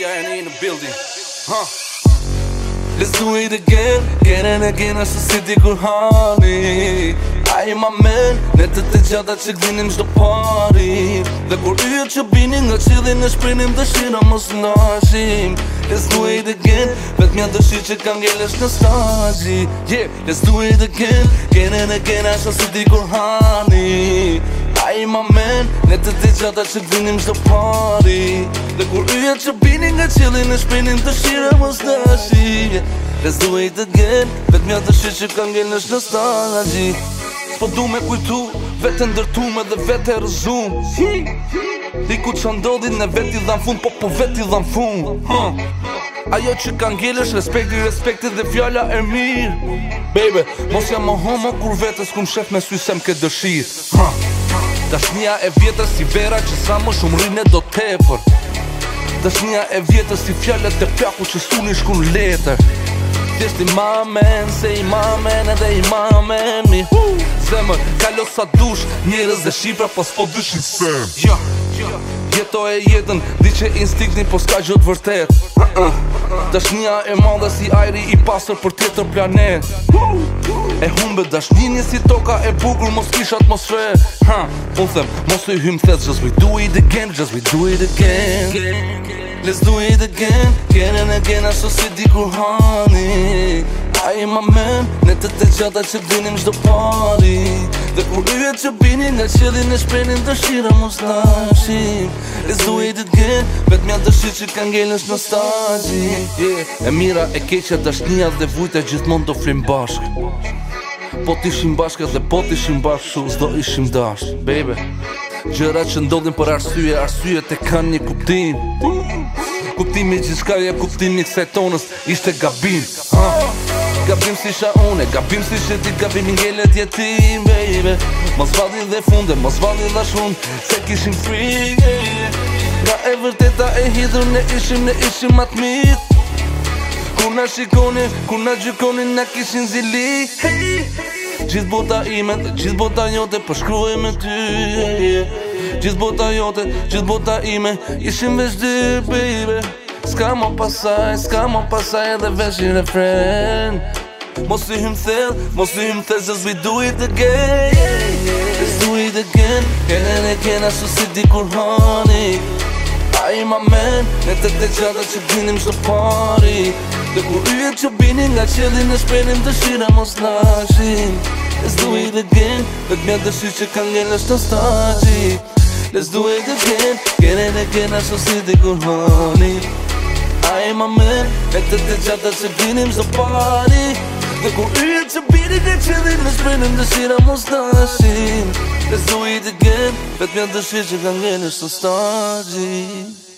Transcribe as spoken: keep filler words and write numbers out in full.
T I N E in the building. Huh. Let's do it again, again and again, ashtu si dikur hani. Ai ma men, ne të të gjata që gdinin çdo pari. Dhe kur yjet që binin nga qilli ne shprinim dëshira mos ndashim. Let's do it again, vet mja dëshirë që ka ngelesh nostalgji. Yeah, let's do it again, again and again, ashtu si dikur hani. Ai ma men, ne të të gjata që gdinim çdo pari. Dhe kur yjet që binin nga qilli ne shprinim dëshira mos ndashim. Let's do it again, vet mja dëshirë që ka ngelesh nostalgji. Po du me kujtu, vete ndërtume dhe vete rëzum. Diku që ndodhi ne veti dhan fund, po po veti dhan fund. huh. Ajo që ka ngelesh, respekti, respekti dhe fjalla e mirë. Baby, mos jam më homo kur vetës ku më shef me sy se m'ke dëshirë. huh. Dashnia e vjetër si vera që sa më shumë rine do tepër. Dashnia e vjetër si fjallet e plaku që suni shkun letër. Thjesht i mamen, se i mamen edhe i mamen mi Zemër, kalo sa dush, njerëz dhe shifra pas po dyshin sem. Ja, jeto e jetën, di që instinktin po s'ka gjë të vërtet. Dashnia e madhe si ajri i pasër për tjetër planet. E humbe dashnini si toka e bukur, mos kish atmosfer. Ha, unë them, mos i hym thes, just we do it again, just we do it again. Let's do it again, again and again, ashtu si dikur hani. Ai ma men, ne të të gjata që gdinim çdo pari. Dhe kur yjet që binin nga qelli ne shprenin dëshira mos ndashim. Let's do it again, vet mja dëshirë që ka ngelesh nostalgji. Yeah. E mira e keqja, dashnia dhe vujta gjithmonë do flim bashkë. Po t'ishim bashkë dhe po t'ishim bashkë, s'do ishim dash. Baby, gjërat që ndodhin për arsye, arsyet e kanë një kuptim. Kuptimi gjithçka je kuptimi kësaj tonës ishte gabim. uh. Gabim si isha une, gabim si ishe ti, gabim i ngelet jetim, baby. Mos valli dhe funde, mos valli dhe shund, se kishim free, yeah. Nga e vërteta e hidhur ne ishim, ne ishim atë mit. Kur na shikonin, kur na gjykonin, na kishin zili, hey. Gjithë bota ime, gjithë bota jote, përshkruaj me ty, yeah. Gjithë bota jote, gjithë bota ime, ishim veç dy, baby. S'ka mo pasaj, s'ka mo pasaj edhe veç i refren. Mos i hym thell, mos i hym thell, just we do it again. Let's do it again, again and again, ashtu si dikur hani. Ai ma men, ne të të gjata që gdinim çdo pari. Dhe kur yjet që binin nga qelli ne shprenim dëshira mos ndashim. Let's do it again, vet mja dëshirë që ka ngelesh nostalgji. Let's do it again, again and again, ashtu si dikur hani. Ai ma men, ne të të gjata që gdinim çdo pari. Dhe kur yjet që binin nga qelli ne shprenim dëshira mos ndashim. Let's do it again, vet mja dëshirë që ka ngelesh nostalgji.